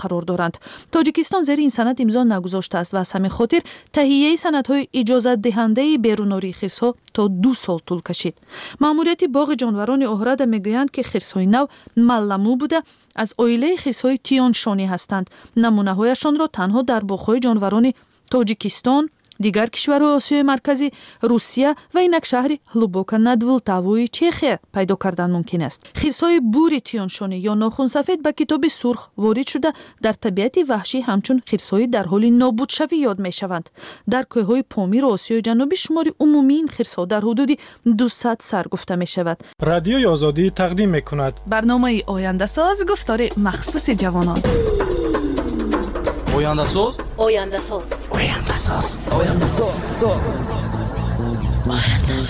قرار دارند. تاجیکستان زیر این سند امضا نگذاشته است و از همین خاطر تهیه سندهای اجازت دهنده بیروناری خرس‌ها تا 2 سال طول کشید. ماموریت باغ جانوران اوهرده میگویند که خرس‌های نو ملمو بوده از عائله خرس‌های تیانشانی هستند. نمونه‌هایشان را تنها در باغ‌های جانوران تاجیکستان، دیگر کشورهای آسیای مرکزی، روسیه و اینک شهر هلوبوکا над Vltavой چخیا پیدا کردن ممکن است. خرس‌های بوری تیانشانی یا ناخن سفید به کتاب سرخ وارد شده در طبیعت وحشی همچون خرس‌های در حال نابود شوی یاد می‌شوند. در کوههای پامیر آسیای جنوبی شمار عمومی این خرس‌ها در حدود 200 سر گفته می‌شود. رادیوی آزادی تقدیم می‌کند برنامه آینده ساز گفتار مخصوص جوانان. آینده ساز آینده ساز آینده ساز آینده ساز آینده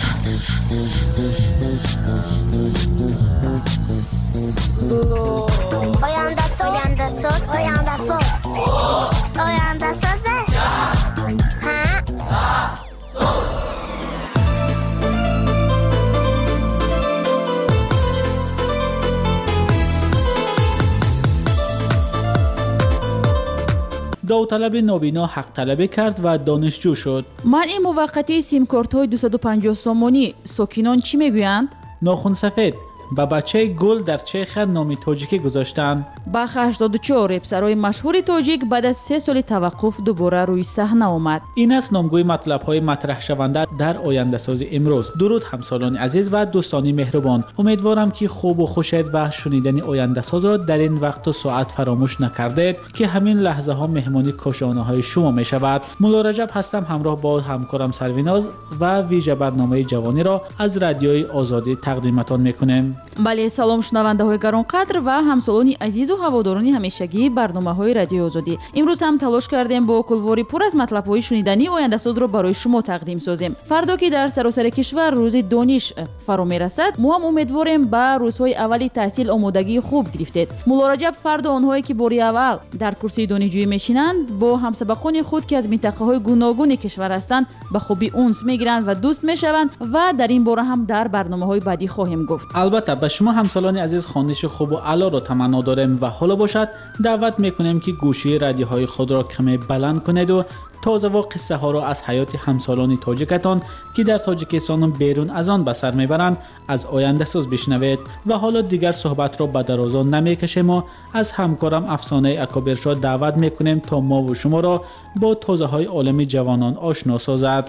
ساز آینده ساز آینده ساز داوطلب نابینا حق طلبی کرد و دانشجو شد. منع موقتی سیم کارت‌های 250 سومانی ساکنان چی میگویند؟ ناخن سفید با بچه گل در چیخ نام تاجیکی گذاشتند. بخ 84 افسرای مشهور تاجیک بعد از 3 سال توقف دوباره روی صحنه آمد. این است نامگوی مطلب‌های مطرح شونده در آینده ساز امروز. درود همسالان عزیز و دوستان مهربان. امیدوارم که خوب و خوشید و شنیدن آینده ساز را در این وقت و ساعت فراموش نکردید که همین لحظه ها مهمانی کاشانه‌های شما می شود. مولا رجب هستم، همراه با همکارم سرویناز و ویژه برنامه جوانی را از رادیوی آزادی تقدیمتان می‌کنیم. بله، سلام شنونده های گرانقدر و همسالان عزیز و هواداران همیشگی برنامه های رادیو آزادی. امروز هم تلاش کردیم با کلواری پر از مطلب های شنیدنی آینده ساز رو برای شما تقدیم سازیم. فردا که در سراسر کشور روز دانش فرا میرسد، ما هم امیدواریم به روزهای اولی تحصیل آمادگی خوب گرفتید. مولا رجب فردا آنهایی که باری اول در کرسی دانشجویی میشینند با همسبقان خود که از منطقه های گوناگون کشور هستند به خوبی اونس میگیرند و دوست میشوند و در این باره هم در برنامه های بعدی خواهیم گفت. البته به شما همسالان عزیز خوانش خوب و علا را تمنا داریم و حالا باشد دعوت میکنیم که گوشی رادیوهای خود را کمی بلند کنید و تازه و قصه ها را از حیات همسالان تاجیکتان که در تاجیکستان و بیرون از آن به سر میبرند از آینده ساز بشنوید. و حالا دیگر صحبت را به درازا نمیکشیم و از همکارم افسانه اکابرشا دعوت میکنیم تا ما و شما را با تازه های عالم جوانان آشنا سازد.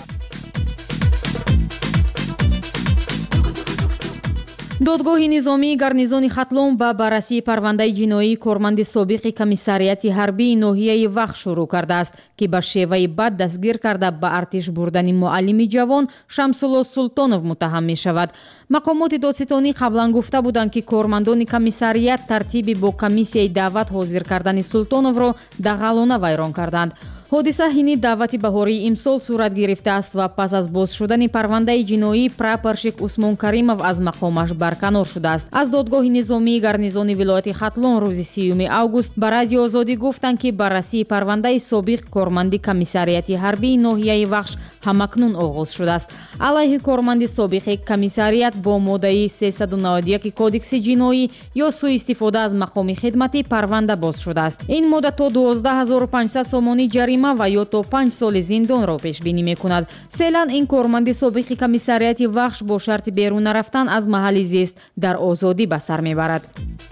دادگاه نظامی гарнизони Хатлон ба баррасии парвандаи ҷиноии корманди собиқи комиссарияти ҳарбии ноҳияи Вахш шурӯъ кардааст ки ба шеваи бад дастгир карда ба артиш бурдани муаллими ҷавон Шамсулло Султонов муттаҳам мешавад. мақомоти додситонӣ қаблан гуфта буданд ки кормандони комиссарият тартиби бо комиссияи даъват ҳозир кардани Султоновро дағалона вайрон карданд. ҳодиса ҳини даъвати баҳории имсол сурат гирифтааст ва пас аз боз шудани парвандаи ҷиноӣ прапорщик Усмон Каримов аз мақомаш барканор шудааст. аз додгоҳи низомии гарнизони вилояти Хатлон рӯзи 30 август ба радиои Озодӣ гуфтанд ки баррасии парвандаи собиқ корманди комиссарияти ҳарбии ноҳияи Вахш ҳамакнун оғоз шудааст. алайҳи корманди собиқи комиссарият бо моддаи 391 кодекси ҷиноӣ ё сӯистифода аз мақоми хидмати парванда боз шудааст. ин модда то 12500 сомонӣ ҷарима ва ё то 5 соли зиндонро пешбинӣ мекунад. феълан ин корманди собиқи комиссарияти Вахш бо шарти берун нарафтан аз маҳалли зист дар озодӣ ба сар мебарад.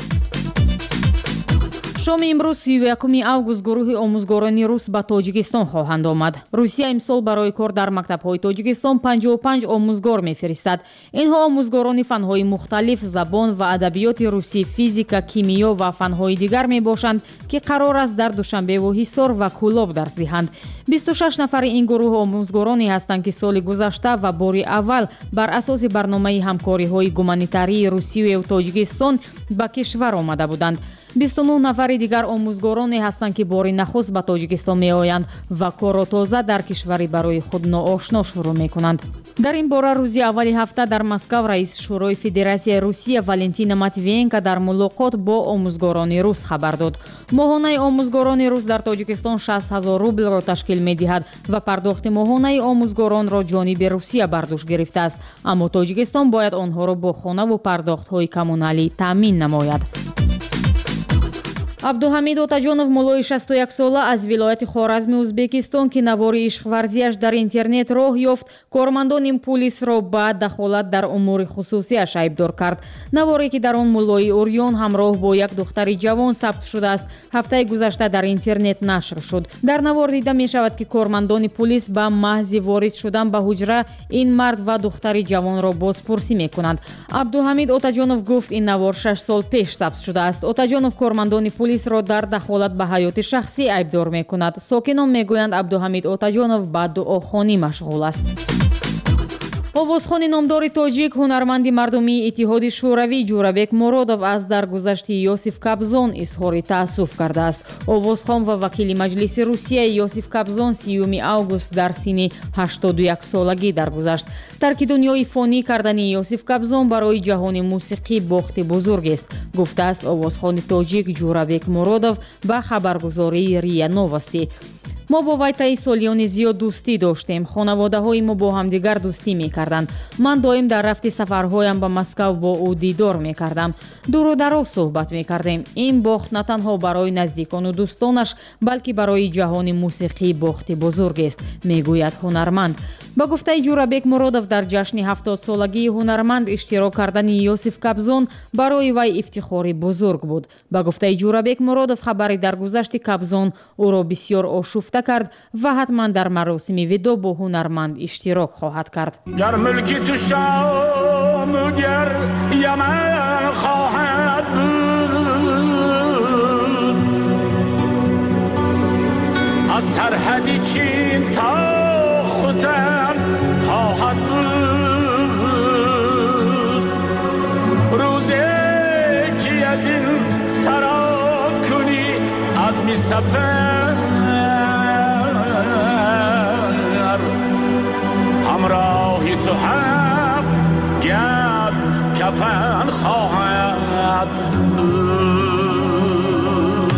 шоми имрӯз 31 август гурӯҳи омӯзгорони рус ба тоҷикистон хоҳанд омад. русия имсол барои кор дар мактабҳои тоҷикистон 55 омӯзгор мефиристад. инҳо омӯзгорони фанҳои мухталиф, забон ва адабиёти русӣ, физика, кимиё ва фанҳои дигар мебошанд ки қарор аст дар Душанбеву Ҳисор ва Кӯлоб дарс диҳанд. 26 нафари ин гурӯҳ омӯзгороне ҳастанд ки соли гузашта ва бори аввал бар асоси барномаи ҳамкориҳои гуманитарии Русияву Тоҷикистон ба кишвар омада буданд. 29 нафари дигар омӯзгороне ҳастанд ки бори нахуст ба Тоҷикистон меоянд ва корро тоза дар кишвари барои худ ноошно шурӯъ мекунанд. дар ин бора рӯзи аввали ҳафта дар Москав раиси шӯрои Федератсияи Русия Валентина Матвиенко дар мулоқот бо омӯзгорони рус хабар дод. моҳонаи омӯзгорони рус дар Тоҷикистон 60 000 рублро ташкил медиҳад ва пардохти моҳонаи омӯзгоронро ҷониби Русия бар дӯш гирифтааст, аммо Тоҷикистон бояд онҳоро бо хонаву пардохтҳои коммуналӣ таъмин намояд. абдуҳамид отаҷонов молои 61 сола аз вилояти хоразми ӯзбекистон ки навори ишқварзиаш дар интернет роҳ ёфт, кормандони пулисро ба дахолат дар умури хусусиаш айбдор кард. наворе ки дар он муллои урён ҳамроҳ бо як духтари ҷавон сабт шудааст, ҳафтаи гузашта дар интернет нашр шуд. дар навор дида мешавад ки кормандони пулис ба маҳзи ворид шудан ба ҳуҷра ин мард ва духтари ҷавонро бозпурсӣ мекунанд. абдуҳамид отаҷонов гуфт ин навор 6 сол пеш сабт шудааст. отаҷонов кормандони пулисро дар дахолат ба ҳаёти шахсӣ айбдор мекунад. сокинон мегӯянд абдуҳамид отаҷонов ба дуохонӣ машғул аст. овозхони номдори тоҷик ҳунарманди мардумии иттиҳоди шӯравӣ ҷурабек муродов аз даргузашти Йосиф Кобзон изҳори таассуф кардааст. овозхон ва вакили маҷлиси Русияи Йосиф Кобзон 30 август дар синни 81 солагӣ даргузашт. тарки дунёи фонӣ кардани Йосиф Кобзон барои ҷаҳони мусиқӣ бохти бузургест, гуфтааст овозхони тоҷик ҷурабек муродов ба хабаргузории РИА Новости. мо бо вай таи солиёни зиёд дӯстӣ доштем. хонаводаҳои мо бо ҳамдигар дӯстӣ мекарданд. ман доим дар рафти сафарҳоям ба Москав бо ӯ дидор мекардам. дуру дароз суҳбат мекардем. ин бохт на танҳо барои наздикону дӯстонаш, балки барои ҷаҳони мусиқӣ бохти бузургест, мегӯяд ҳунарманд. ба гуфтаи ҷурабек муродов дар ҷашни 70-солагии ҳунарманд иштирок кардани Йосиф Кобзон барои вай ифтихори бузург буд. ба гуфтаи ҷурабек муродов хабари даргузашти Кобзон ӯро бисёр ошуфта кард ва ҳатман дар маросими видо бо ҳунарманд иштирок хоҳад кард. گر ملکی تو شام گر یمن خواهد بود از سرحدی چین تا ختن خواهد بود روزی که از این سرا کنی از می سفر همراهی تو هم گز کفن خواهد بود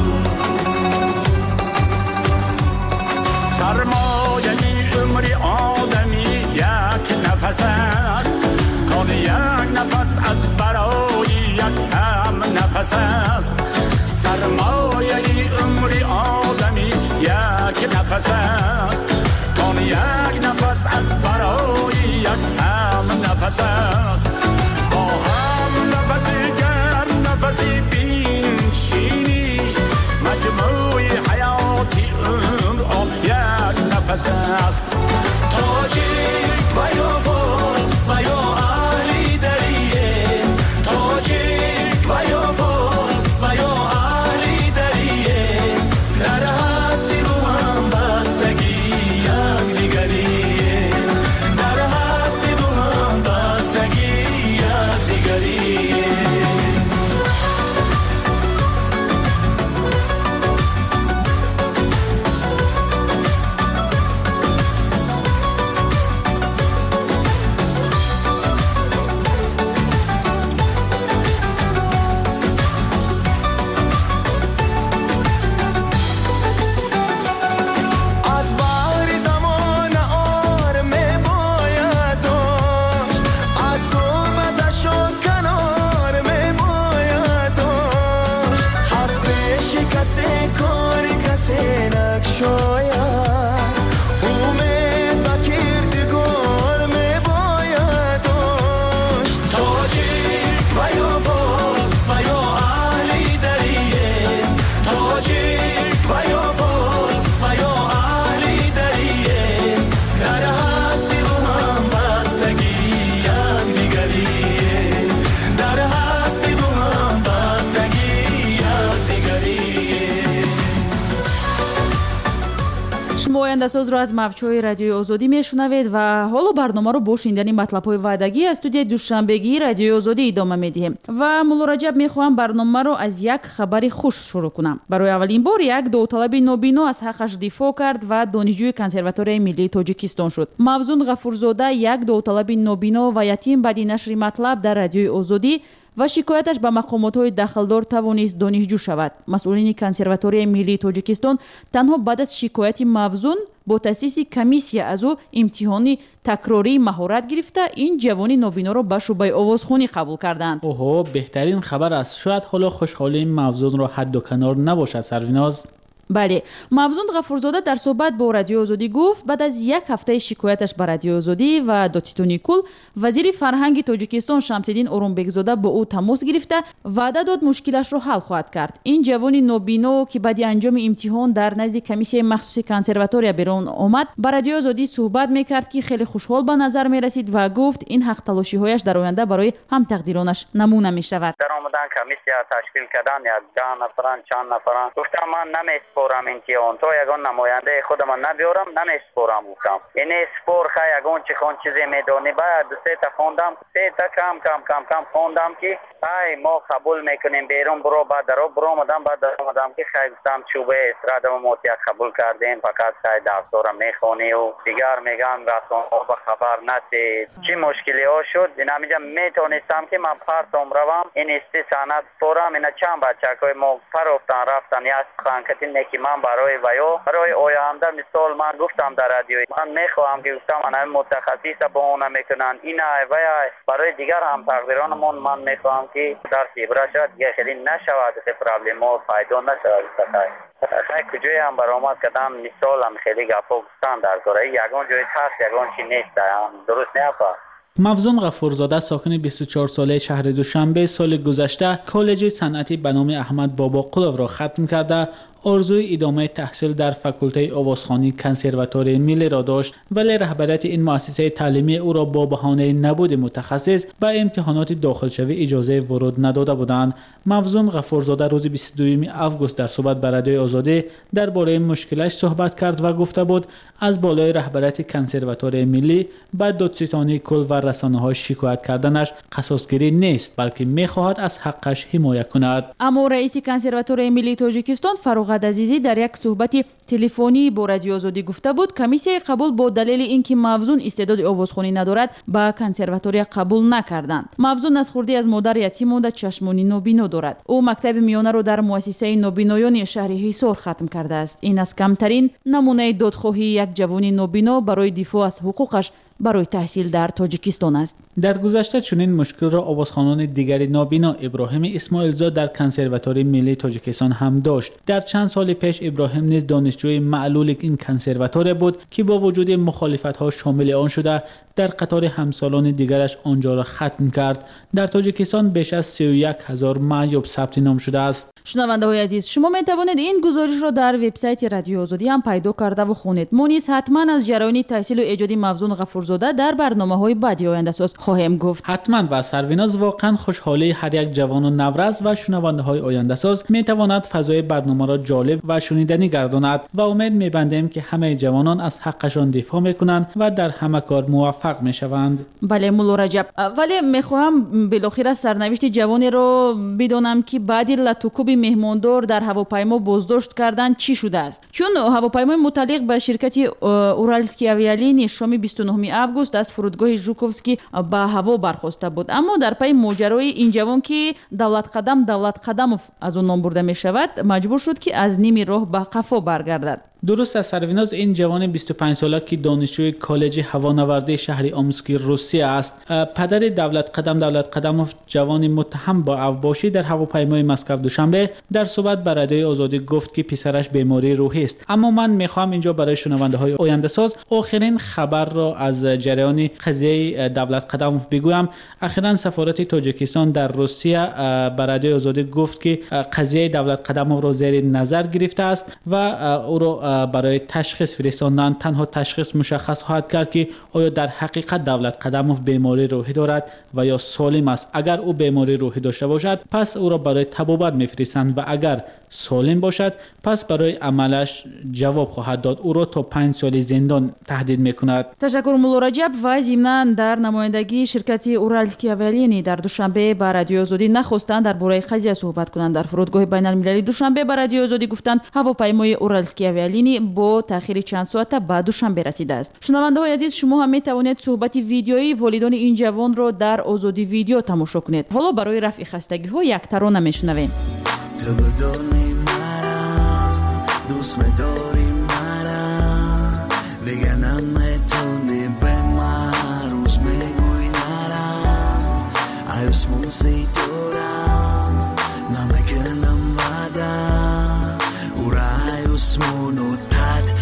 سرمایه عمری آدمی یک نفس است کان یک نفس از برای یک هم نفس است سرمایه عمری آدمی یک نفس است کان یک نفس از برای یک هم نفس است با هم نفسی گر نفسی بینشینی مجموع حیاتی عمر یک نفس است تاجیک و یا فارس و یا اهلی دریه تاجیک و یا فارس و یا اهلی دریه در هستی رو هم بستگی یک دیگریه در هستی رو هم بستگی یک دیگریه шумояндасозро аз мавҷҳои радиои озодӣ мешунавед ва ҳоло барномаро бо шунидани матлабҳои ваъдагӣ аз студияи душанбегии радиои озодӣ идома медиҳем ва муллораҷаб мехоҳам барномаро аз як хабари хуш шурӯъ кунам. барои аввалин бор як довталаби нобино аз ҳаққаш дифоъ кард ва донишҷӯи консерваторияи миллии тоҷикистон шуд. мавзун ғафурзода, як довталаби нобино ва ятим баъди нашри матлаб дар радиои озодӣ ва шикояташ ба мақомотҳои дахлдор тавонист донишҷӯ шавад. масъулини консерваторияи миллии тоҷикистон танҳо баъд аз шикояти Мавзун бо таъсиси комиссия аз ӯ имтиҳони такрории маҳорат гирифта ин ҷавони нобиноро ба шӯъбаи овозхонӣ қабул карданд. اوهو بهترین خبر است. شاید حالا خوشحالی مفزون را حد و کنار نباشد سرویناز. бале, Мавзун Ғафурзода дар суҳбат бо Радиои Озодӣ гуфт баъд аз як ҳафтаи шикояташ ба Радиои Озодӣ ва Додситони Кул, вазири фарҳанги Тоҷикистон Шамсиддин Орунбекзода бо ӯ тамос гирифта ваъда дод мушкилашро ҳал хоҳад кард. Ин ҷавони нобино ки баъди анҷоми имтиҳон дар назди комиссияи махсуси консерватория берун омад, ба Радиои Озодӣ суҳбат мекард ки хеле хушҳол ба назар мерасид ва гуфт ин ҳақталошиҳояш дар оянда барои ҳамтақдиронаш намуна мешавад. даромадан комиссия ташкил кардан як 10 нафаран чанд нафаран гуфтам ман намеспорам имтиҳон то ягон намояндаи худамон набиёрам намеспорам гуфтам ине спор ха ягон чихон чизе медони баъд сета хондам сета кам хондам ки ай мо қабул мекунем берун буро баъд даро буромадам баъд даромадам ки хай гуфтам чӯба эстрадам мотия қабул кардем фақат хай дафтора мехонию дигар меган расонҳо ба хабар насед чӣ мушкилиҳо шуд инамиҷа метонистам ки ман партом равам ин исти санад спорам ина чанд бачакҳои мо парофтан рафтан як ханкатине ки ман барои ваё барои оянда мисол ман гуфтам дар радио ман мехоҳам ки гуфтам анаи мутахассиса баҳона мекунанд ина вая барои дигар ҳам тақдиронамон ман мехоҳам ки дар ибра шавад дигар хеле нашавад проблемо пайдо нашавад хай куҷоям баромад кардам мисолам хеле гапҳо гуфтан дар кора ягон ҷои ҳаст ягон чи нест дуруст неафа. مفزون غفورزاده ساکن 24 ساله شهر دوشنبه سال گذشته کالج صنعتی به نام احمد باباقلو را ختم کرده آرزوی ادامه تحصیل در فاکولته آوازخوانی کنسرواتوری ملی را داشت ولی رهبریت این مؤسسه تعلیمی او را با بهانه نبود متخصص به امتحانات داخلشوی اجازه ورود نداده بودند. مفزون غفورزاده روز 22 آگوست در صحبت با رادیوی آزادی درباره مشکلش صحبت کرد و گفته بود از بالای رهبریت کنسرواتوری ملی به دادستانی کل و رسانه‌های شکایت کردنش قصاصگیری نیست بلکه می‌خواهد از حقش حمایت کند. اما رئیس کنسرواتوری ملی تاجیکستان فاروق عزیزی در یک صحبت تلفنی با رادیو آزادی گفته بود کمیسیای قبول با دلیل اینکه مفزون استعداد آوازخوانی ندارد با کنسرواتوری قبول نکردند. مفزون از خوردی از مادر یتیم و چشمانی نابینا دارد. او مکتب میانه را در مؤسسه نابینایان شهر حصار ختم کرده است. این از کمترین نمونه دادخواهی یک جوان نابینا برای دفاع از حقوقش برای تحصیل در تاجیکستان است. در گذشته چنین مشکل را آوازخوانان دیگری نابینا ابراهیم اسماعیلزاد در کنسرواتوری ملی تاجیکستان هم داشت. در چند سال پیش ابراهیم نیز دانشجوی معلول این کنسرواتوری بود که با وجود مخالفت‌ها شامل آن شده در قطار همسالان دیگرش آنجا را ختم کرد. در تاجیکستان بیش از 31000 معیوب ثبت نام شده است. شنونده‌های عزیز شما می توانید این گزارش را در وبسایت رادیو آزادی هم پیدا کرده و خوانید. ما نیز حتما از جریان تحصیل و ایجاد مفزون غفورزاده در برنامه‌های بعدی آینده ساز خواهیم گفت. حتما و سرویناز واقعا خوشحالی هر یک جوان و نورز و شنونده‌های آینده ساز می تواند فضای برنامه را جالب و شنیدنی گرداند و امید می‌بندیم که همه جوانان از حقشان دفاع می‌کنند و در همه کار موفق می‌شوند. بله مولا رجب، ولی می‌خواهم بالاخره سرنوشت جوانی را بدانم که بعد لطوکوب مهماندار در هواپیما بازداشت کردن چی شده است. چون هواپیمای متعلق به شرکت اورالسکی آویالینی شام 29 آگوست از فرودگاه ژوکوفسکی به هوا برخاسته بود. اما در پی ماجرای این جوان که دولت قدموف از اون نام برده می شود مجبور شد که از نیم راه به قفا برگردد. درست است سرویناز، این جوان 25 ساله که دانشجوی کالج هوانوردی شهر آموسکی روسیه است. پدر دولت قدموف جوان متهم با اوباشی در هواپیمای مسکو دوشنبه در صحبت با رادیوی آزادی گفت که پسرش بیماری روحی است. اما من میخوام اینجا برای شنونده‌های آینده ساز آخرین خبر را از جریان قضیه دولت قدموف بگویم. اخیراً سفارت تاجیکستان در روسیه با رادیوی آزادی گفت که قضیه دولت قدموف را زیر نظر گرفته است و او را برای تشخیص فرستاندن. تنها تشخیص مشخص خواهد کرد که آیا در حقیقت دولت قدموف بیماری روحی دارد و یا سالم است. اگر او بیماری روحی داشته باشد پس او را برای طبابت میفرستند و اگر سالم باشد پس برای عملش جواب خواهد داد. او را تا 5 سال زندان تهدید میکند. تشکر مولا رجب. و ضمناً در نمایندگی شرکت اورالسکی آویالینی در دوشنبه با رادیو آزادی نخواستند درباره قضیه صحبت کنند. در فرودگاه بین المللی دوشنبه با رادیو آزادی گفتند هواپیمای اورالسکی آویالینی بینی با تاخیر چند ساعت بعد دوشنبه رسیده است. شنونده های عزیز، شما هم می توانید صحبت ویدیویی والدین این جوان را در آزادی ویدیو تماشا کنید. حالا برای رفع خستگی ها یک ترانه میشنویم. تو بدونی مرا دوست می‌داری مرا دیگه نمیتونی به من روز میگوی نرم عیوسمون سی دورم نمیکنم بدم او را عیوسمونو تد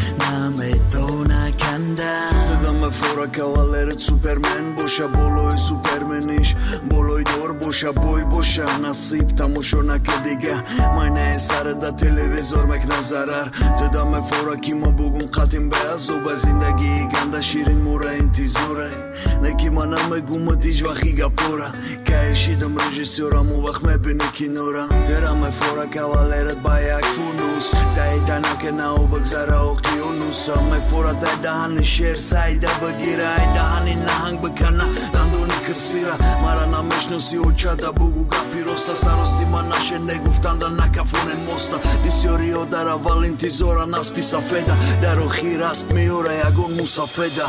نمیتونه کندم دادم فورا کاوالرت سوپرمن باشه بالای سوپرمنیش بالای دور باشه بای باشه نصیب تماشا نکه دیگه ماینه سر دا تلویزور مکنه ضرر دادم فورا کی ما بگون قطیم به عذاب زندگی گنده شیرین مورا انتظاره نکی ما نمیگم دیج وقتی گپورا که اشیدم رژیسورم و وقت میبینی کنورم درم فورا کاوالرت با یک فونوس دایدانا که ناو بگذره اقیانوس فورا دهن شیر سایده بگیره دهنی نهنگ بکنه دندونی کرسیره مرا نمیشناسی و چده بگو گپی راسته سراستی من نشه نگفتن در نکفونن ماسته بسیاری ها در اول انتظارن اسبی سفیده در آخیر اسب میاره یگون مسافده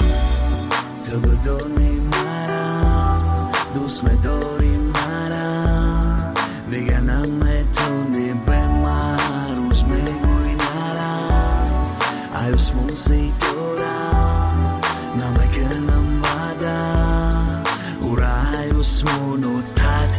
تو بدونی مرا دوست میداری مرا دیگه نمیتونی به من روز میگوی نرم عیوسمون سی دورم نمیکنم بدم او را عیوسمونو تد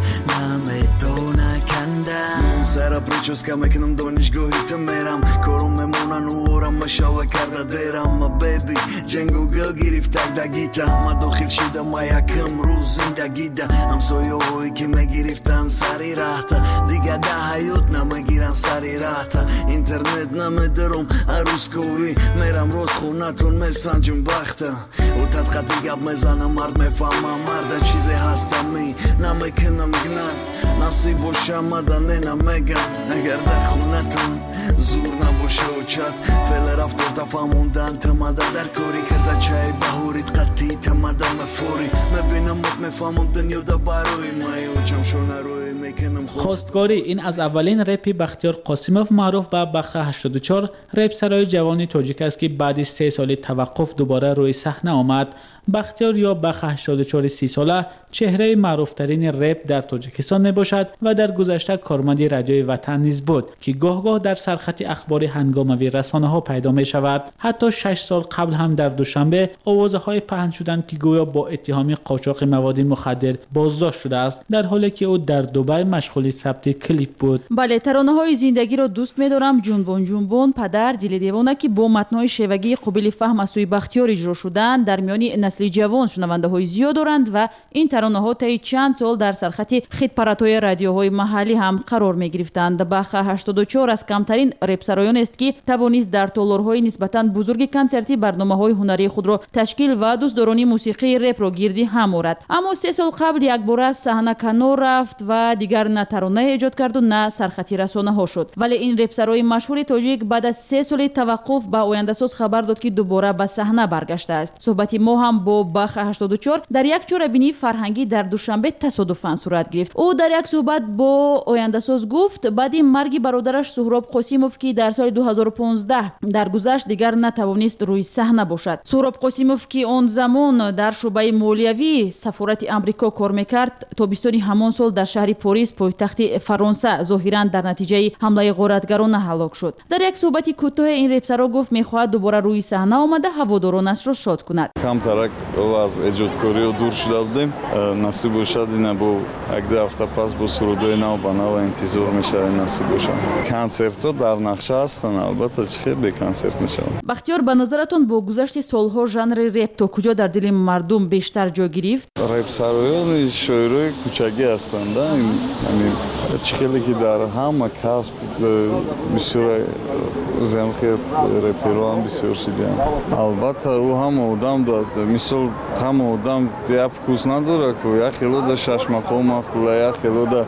نمیتونه کندم سر پریچوسکا میکنم دانشگاهی تو میرم کارم میمونن و آرم مشاوه کرده دیرم ما بیبی جنگ و گل گریفت تک دگیتا ما داخل شیدم ما یکم روز زندگی ده همسایه هایی که میگریفتن سری رهتا دیگه ده حیوت نمیگیرن سری رهتا اینترنت نمیدارم عروس کوی میرم روز خونتون میسنجم بخته و تدخطی گب میزنم مرد میفهمم مرد چیزی هستم می نمیکنم گنن نصیب باشه مدنه نمیگم اگر ده خونتون زور نباشه و چد فعل رفت و تفهموندن تمده در کاری کرده چای بهورید قطعی تمده مفوری میبینم میفهمم دنیا دا برای مایی و جمشون روی میکنم خواستگاری این از اولین رپ بختیار قاسموف معروف به بخ 84 رپ سرای جوانی تاجیک است که بعد 3 سال توقف دوباره روی صحنه آمد. بختیار یا بخ 84 30 ساله چهره معروف ترین رپ در تاجیکستان می باشد و در گذشته کارمند رادیوی وطن نیز بود که گاه گاه در سرخط اخبار هنگاموی رسانه ها پیدا می شود. حتی 6 سال قبل هم در دوشنبه آوازهای پهن شدند که گویا با اتهام قاچاق مواد مخدر بازداشت شده است در حالی که او در دبی مشغول ثبت کلیپ بود. بله، ترانه های زندگی را دوست می دارم، جنبون جنبون، پدر، دل دیوانه که با متن‌های شیوگی قابل فهم از سوی بختیار اجرا شدند در میان نسل جوان شنونده های زیاد دارند و این ترانه ها طی چند سال در سرخط خط پرت‌های رادیوهای محلی هم قرار می گرفتند. بخ 84 از کمترین رپ سرایان است که توانست در تالارهای نسبتاً بزرگ کنسرتی برنامه‌های هنری خود را تشکیل و دوستداران موسیقی رپ را گردی هم آورد. اما 3 سال قبل یک بار از صحنه کنار رفت و دیگر نه ترانه ایجاد کرد و نه سرخطی رسانه ها شد. ولی این رپ سرای مشهور تاجیک بعد از 3 سال توقف با آینده ساز خبر داد که دوباره به صحنه برگشته است. صحبت ما هم با بخ 84 در یک چوره‌بینی فرهنگی در دوشنبه تصادفاً صورت گرفت. او در یک صحبت با آینده ساز گفت بعد مرگ برادرش سهراب قاسموف که در سال 2015 درگذشت دیگر نتوانست روی صحنه باشد. سهراب قاسموف که آن زمان در شعبه مالیوی سفارت آمریکا کار میکرد تابستان همان سال در شهر پاریس پایتخت فرانسه ظاهراً در نتیجه حمله غارتگران هلاک شد. در یک صحبت کوتاه این رپسرا گفت میخواهد دوباره روی صحنه آمده هوادارانش را شاد کند. کمترک از ایجادکاری و دور شده بودیم. نصیب شد اینا با یک دو هفته پس با سرودای نو با نو انتظار میشه نصیب شد. کنسرت ها در نقشه هستن البته چه به کنسرت میشه. بختیار به نظرتون با گذشت سالها ژانر رپ تا کجا در دل مردم بیشتر جا گرفت؟ رپ سرایان شاعرای کوچکی هستند. یعنی چخیلی که در همه کسب بسیار زمخی رپیران بسیار شدیم. البته او هم آدم داد مثل هم آدم دیف کوس نداره که یک خیلی دا شش مقام مخوله یک خیلی دا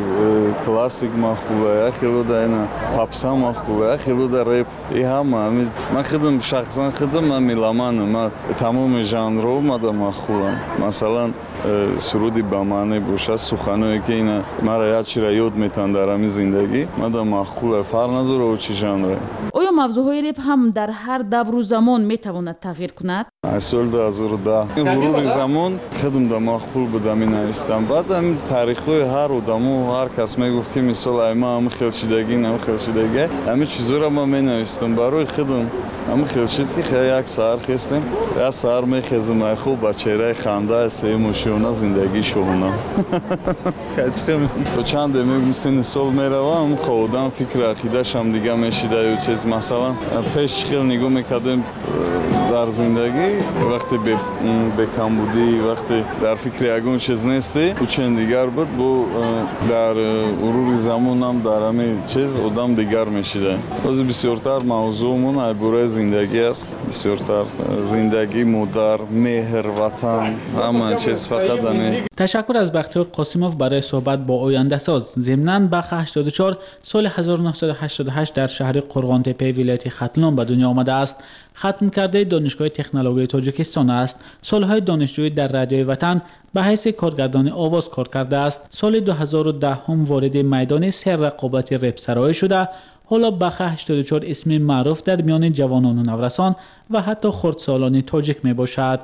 کلاسیک مخوله یک خیلی دا اینا پاپسا مخوله یک خیلی دا رپ ای همه من خودم شخصا خودم میلمانم من تمام ژانر رو مخولم مثلا سرودی با معنی باشه سخنایی که این مرا یا چیرا یاد میتن در همین زندگی مدام مخول فرق نداره و چی ژانر. آیا موضوعهای رپ هم در هر دور و زمان میتواند تغییر کند؟ سال 2010 مرور زمان خودم در مخول بودم نوشتم. بعد هم تاریخ‌های هر آدمو هر کس میگفت که مثلا ایما هم خلشیدگی نم خلشیدگی همه چیزا رو ما مینوشتم برای خودم. هم خلشید که خیلی یک سر خستم یا سر میخزم خوب با چهره خنده سه مشونه زندگی شونه. خیلی تو چند میگم سن سال میروم خودم فکر عقیده‌ش هم دیگه میشیده و چیز مثلا پیش خیلی نگاه میکردم در زندگی وقتی به کم بودی وقتی در فکر یگون چیز نیستی و چند دیگر بود بو در مرور زمان هم در همه چیز آدم دیگر میشیده. باز بسیارتر موضوعمون عباره زندگی است. بسیارتر زندگی مادر مهر وطن همه چیز فقط همه. تشکر از بختیار قاسموف برای صحبت با آینده ساز. ضمناً بخ 84 سال 1988 در شهر قرغانتپه ولایت ختلون به دنیا آمده است. ختم کرده دانشگاه تکنولوژی تاجیکستان است. سالهای دانشجویی در رادیوی وطن به حیث کارگردان آواز کار کرده است. سال 2010 هم وارد میدان سر رقابت رپ سرای شده. حالا بخ 84 اسم معروف در میان جوانان و نورسان و حتی خردسالان تاجیک می باشد.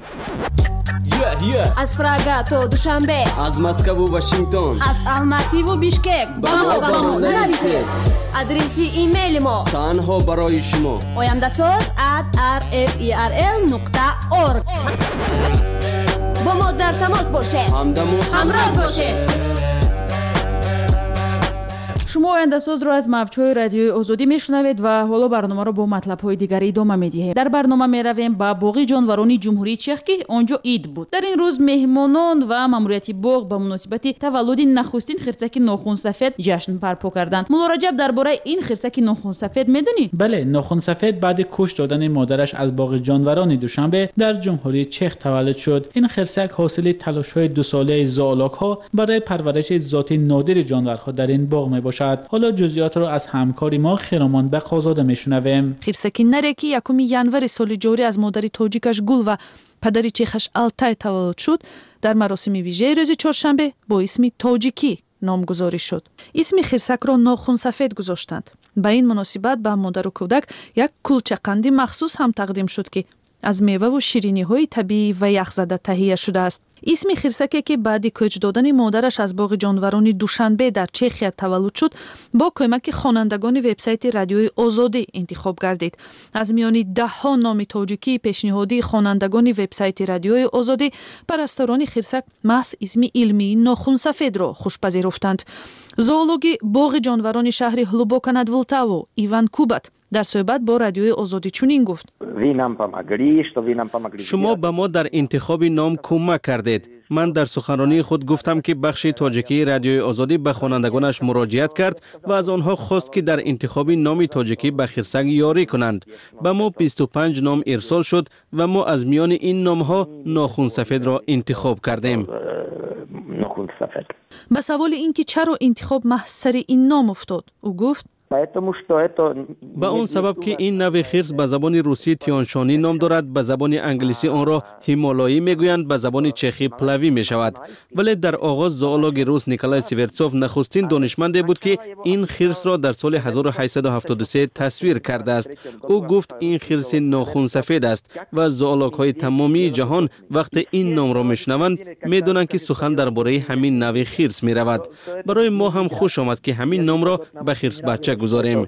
از پراگا تا دوشنبه، از مسکو و واشنگتن، از الماتی و بیشکک با ما نویسید. آدرسی ایمیل ما تنها برای شما oyandasaz@rferl.org. با ما در تماس باشید، همراه باشید. شما آینده ساز را از موج‌های رادیوی آزادی میشنوید و حالا برنامه را با مطلب‌های دیگری ادامه می‌دهیم. در برنامه می‌رویم به باغ جانوران جمهوری چک که آنجا عید بود. در این روز مهمانان و ماموریت باغ به مناسبت تولد نخستین خرسک ناخن سفید جشن برپا کردند. مولا رجب درباره این خرسک ناخن سفید می‌دونی؟ بله، ناخن سفید بعد کشت دادن مادرش از باغ جانوران دوشنبه در جمهوری چک تولد شد. این خرسک حاصل تلاش‌های 2 ساله زالاک‌ها برای پرورش ذات نادر جانورها در این باغ میباشد. حالا جزئیات را از همکاری ما خیرامان بقازاده میشنویم. خرسک نره که 1 ینور سال جاری از مادری تاجیکش گل و پدری چیخش التای تولد شد در مراسم ویژه روز چهارشنبه با اسم تاجیکی نامگذاری شد. اسم خرسک را ناخن سفید گذاشتند. با این مناسبت به مادر و کودک یک کلچه‌قندی مخصوص هم تقدیم شد که از میوه و شیرینی‌های طبیعی و یخزده تهیه شده است. اسم خرسکی که بعد کوچ دادن مادرش از باغ جانوران دوشنبه در چخیا تولد شد با کمک خوانندگان وبسایت رادیوی آزادی انتخاب گردید. از میان 10 نام تاجیکی پیشنهادی خوانندگان وبسایت رادیوی آزادی پرستاران خرسک محض اسم علمی ناخن سفید را خوشپذیرفتند. زوولوگ باغ جانوران شهر هلوبوکا над Vltavou ایوان کوبت در صحبت با رادیوی آزادی چنین گفت: شما به ما در انتخاب نام کمک کردید. من در سخنرانی خود گفتم که بخش تاجیکی رادیوی آزادی به خوانندگانش مراجعت کرد و از آنها خواست که در انتخاب نام تاجیکی به خرسک یاری کنند. به ما 25 نام ارسال شد و ما از میان این نام‌ها ناخن سفید را انتخاب کردیم. به سوال اینکه چرا انتخاب محض سر این نام افتاد، او گفت: به اون سبب که این نوع خرس به زبان روسی تیانشانی نام دارد، به زبان انگلیسی آن را هیمالایی میگویند، به زبان چخی پلوی می شود. ولی در آغاز زوولوگ روس نیکولای سیورتسوف نخستین دانشمندی بود که این خرس را در سال 1873 تصویر کرده است. او گفت این خرس ناخن سفید است و زوولوگ های تمامی جهان وقتی این نام را میشنوند میدونند که سخن درباره همین نوع خرس می رود. برای ما هم خوش آمد که همین نام را به خرس بچه گذاریم.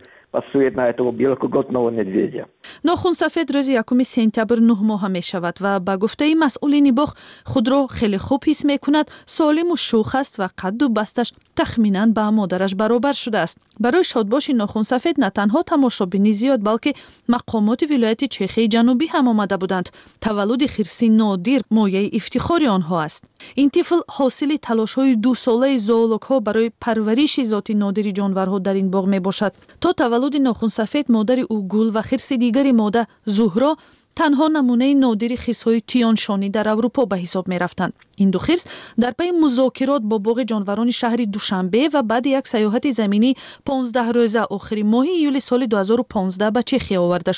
ناخن سفید روز 1 سپتامبر 9 ماه می شود و به گفته مسئولین باغ خود را خیلی خوب حس می کند. سالم و شوخ است و قد و بستش تخمینا با مادرش برابر شده است. برای شادباشی ناخن سفید نه تنها تماشابینی زیاد بلکه مقامات ولایت چخی جنوبی هم آمده بودند. تولد خرسی نادر مایه افتخار آنها است. این طفل حاصل تلاش‌های 2 ساله زوولوگ‌ها برای پرورش ذات نادر جانورها در این باغ می باشد. تا تولد ناخن سفید مادر او گل و خرس دیگری ماده زهرا تنها نمونه نادر خرس‌های تیانشانی در اروپا به حساب می رفتند. این 2 خرس در پی مذاکرات با باغ جانوران شهر دوشنبه و بعد یک سیاحت زمینی 15 روزه آخر ماه ایول سال 2015 به چخیا آورده شدند.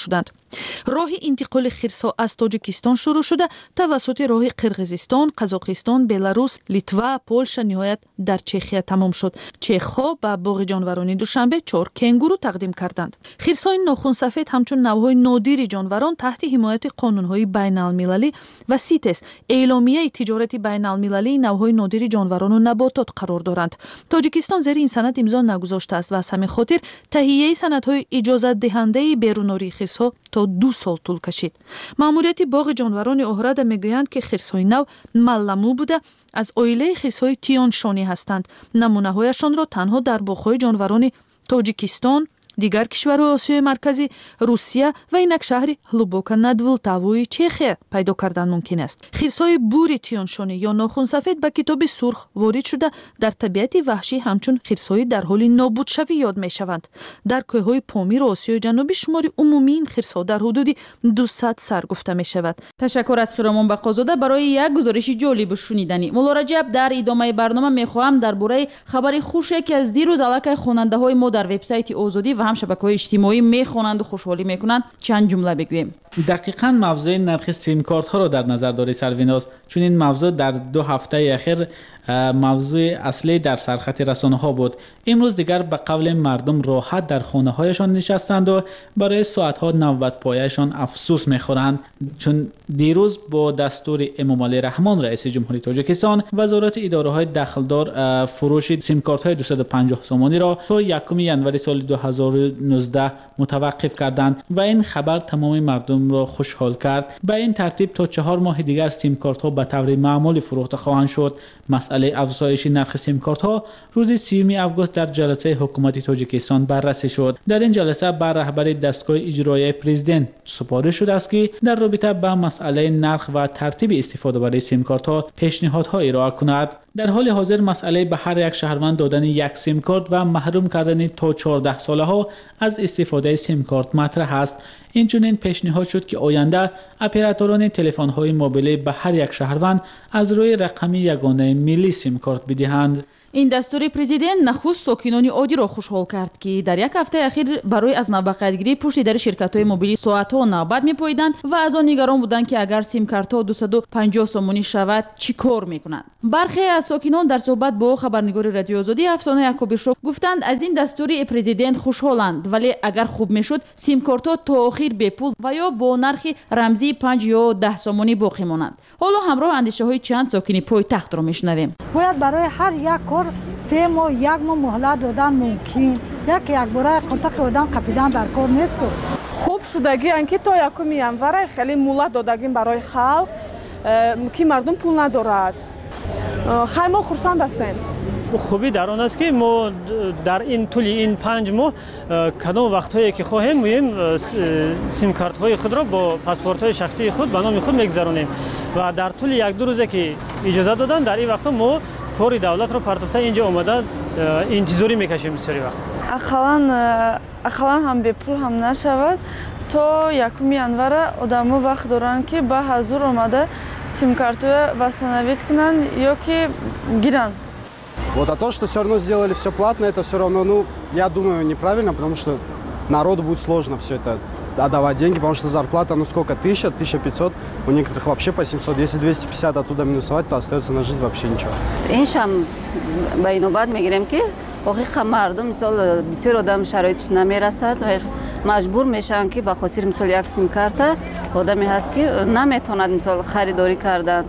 роҳи интиқоли хирсҳо аз тоҷикистон шурӯъ шуда тавассути роҳи қирғизистон, қазоқистон, беларус, литва, полша ниҳоят дар чехия тамом шуд. чехҳо ба боғи ҷонварони душанбе 4 кенгуру тақдим карданд. хирсҳои нохунсафед ҳамчун навъҳои нодири ҷонварон таҳти ҳимояти қонунҳои байналмилалӣ ва ситес эъломияи тиҷорати байналмилалии навъҳои нодири ҷонварону наботот қарор доранд. тоҷикистон зери ин санад имзо нагузоштааст ва аз ҳамин хотир таҳияи санадҳои иҷозатдиҳандаи берунории хирсҳо то 2 сол тӯл кашид. маъмурияти боғи ҷонварони Оҳрада мегӯянд, ки хирсҳои нав малламӯ буда аз оилаи хирсҳои Тионшонӣ ҳастанд. намунаҳояшонро танҳо дар боғҳои ҷонварони Тоҷикистон, дигар кишварҳои Осиёи марказӣ, Русия ва инак шаҳри ҳлубока над Влтавои Чехия пайдо кардан мумкин аст. хирсҳои бури Тионшонӣ ё нохунсафед ба китоби сурх ворид шуда дар табиати ваҳшӣ ҳамчун хирсҳои дар ҳоли нобудшавӣ ёд мешаванд. дар кӯҳҳои Помиру Осиёи ҷанубӣ шумори умумии ин хирсҳо дар ҳудуди 200 сар гуфта мешавад. ташаккур аз Хиромон Бақозода барои як гузориши ҷолибу шунидани. Мулло Раҷаб, дар идомаи барнома мехоҳам дар бораи хабари хуше ки аз дирӯз аллакай хонандаҳои мо дар вебсайти Озодӣ ва ҳам шабакаҳои иҷтимоӣ мехонанду хушҳолӣ мекунанд чанд ҷумла бигӯем. дақиқан мавзӯи нархи симкортҳоро дар назар дорӣ Сарвиноз, чун ин мавзӯъ дар 2 ҳафтаи ахир мавзӯи аслӣ дар сархати расонаҳо буд. имрӯз дигар ба қавли мардум роҳат дар хонаҳояшон нишастанду барои соатҳо навбатпояшон афсӯс мехӯранд, чун дирӯз бо дастури Эмомалӣ Раҳмон раиси ҷумҳурии Тоҷикистон вазорати идораҳои дахлдор фурӯши симкортҳои 250 сомониро то 1 январи соли 2019 мутаваққиф карданд ва ин хабар тамоми мардумро хушҳол кард. ба ин тартиб то 4 моҳи дигар симкортҳо ба таври маъмулӣ фурӯхта хоҳанд шуд. масъалаи афзоиши нархи симкортҳо рӯзи 30 август дар ҷаласаи ҳукумати Тоҷикистон баррасӣ шуд. дар ин ҷаласа ба раҳбари дастгоҳи иҷроияи президент супориш шудааст, ки дар робита ба масъалаи нарх ва тартиби истифодабарии симкортҳо пешниҳодҳо ироа кунад. дар ҳоли ҳозир масъалаи ба ҳар як шаҳрванд додани як симкорт ва маҳрум кардани то 14 солаҳо аз истифодаи симкорт матраҳ аст. инчунин пешниҳод шуд, ки оянда операторони телефонҳои мобилӣ ба ҳар як шаҳрванд аз рӯи рақами ягонаи миллӣ симкорт бидиҳанд. ин дастури президент нахуст сокинони одиро хушҳол кард, ки дар як ҳафтаи ахир барои аз навбақаятгирӣ пушти дари ширкатҳои мобилӣ соатҳо навбат мепоиданд ва аз он нигарон буданд, ки агар симкартҳо 250 сомонӣ шавад чӣ кор мекунанд. бархе аз сокинон дар суҳбат бо хабарнигори радиои Озодӣ Афсона Якубишо гуфтанд, аз ин дастури президент хушҳоланд, вале агар хуб мешуд симкортҳо то охир бепул ва ё бо нархи рамзии 5 ё 10 сомонӣ боқӣ монанд. ҳоло ҳамроҳ андешаҳои чанд сокини пойтахтро мешунавем. бояд барои ҳар як кор 3 моҳ 1 моҳ муҳлат додан мумкин. якбора қотақи одам қапидан дар кор нест. хуб шудагиан ки то 1 январ хеле муҳлат додагим барои халқ ки мардум пул надорад. хай мо хурсанд ҳастем. خوبی در آن است که ما در این طول این 5 ماه کدام وقت‌هایی که خواهیم می‌ایم سیم کارت های خود را با پاسپورت های شخصی خود به نام خود می‌گذرانیم و در طول 1-2 روزه که اجازه دادن در این وقتا ما کار دولت رو پرتفته اینجا آمده انتظاری می‌کشیم بسیاری وقت. اقلا هم به پول هم نشود تا 1 январ آدم‌ها وقت دارن که به حضور آمده سیم کارت восстановить کنن یا که گیرن. Вот, а то, что все равно сделали все платно, это все равно, я думаю, неправильно, потому что народу будет сложно все это отдавать деньги, потому что зарплата, сколько, 1000, 1500, у некоторых вообще по 700, если 250 оттуда минусовать, то остается на жизнь вообще ничего. Иншам байнобат мегирем ки ҳақиқа мардум мисол бисёр одам шароитиш намерасад, маҷбур мешаванд ки ба хотир мисол як сим-карта одаме ҳаст ки наметавонад мисол харидорӣ кардан.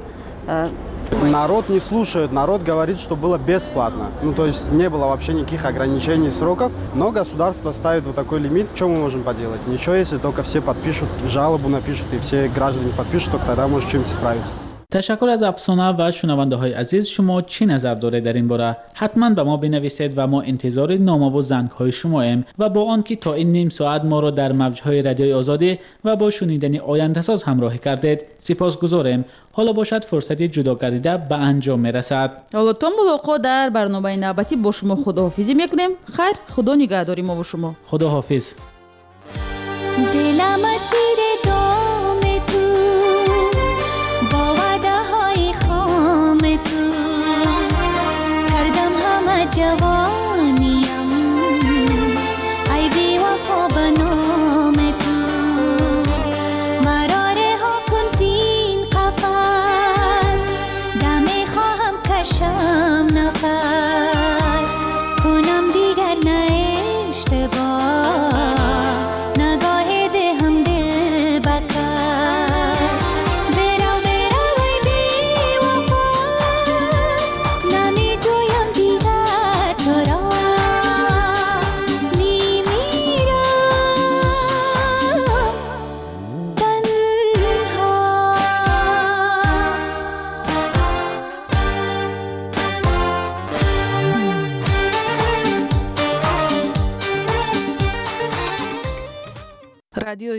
Народ не слушает, народ говорит, что было бесплатно. То есть не было вообще никаких ограничений сроков, но государство ставит вот такой лимит. Что мы можем поделать? Ничего, если только все подпишут, жалобу напишут и все граждане подпишут, только тогда может чем-то справиться. تشکر از افسانه و شنونده های عزیز. شما چی نظر دارید در این باره؟ حتما به ما بنویسید و ما انتظار نامه و زنگ های شما ایم و با آنکه تا این نیم ساعت ما را در موجهای رادیوی آزادی و با شنیدن آینده ساز همراهی کردید سپاسگزاریم. حالا باشد فرصتی جدا گردیده به انجام میرسد. حالا تا ملاقات در برنامه نوبتی با شما خداحافظی میکنیم. خیر، خدا نگهداری ما و شما. خداحافظ. دلم اسیر